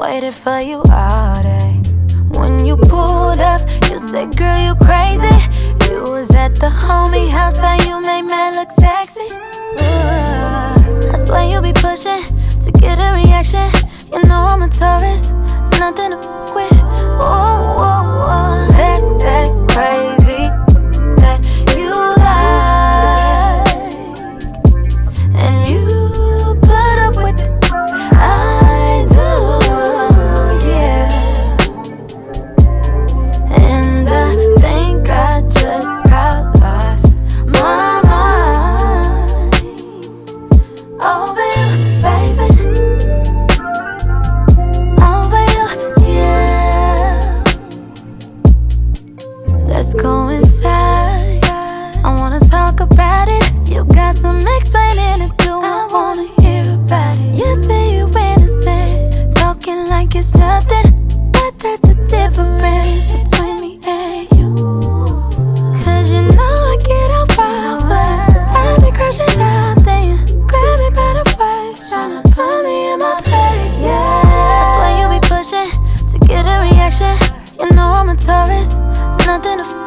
waited for you all day. When you pulled up, you said, girl, you crazy. You was at the homie house, how you made man look sexy. I swear you be pushing to get a reaction. You know I'm a tourist, nothing to f with. Whoa, whoa, whoa. That's that crazy that you like, and you put up with it. I do, yeah. And I think I just about lost my mind over you, baby. Over you, yeah. Let's go inside, I wanna talk about it. You got some explaining to do, I wanna hear about it. You say you innocent, talking like it's nothing, but that's the difference between me and you. Cause you know I get up wild, but I be crashing out, then you grab me by the waist, tryna put me in my place, yeah. I swear you be pushing to get a reaction. You know I'm a tourist, nothing to f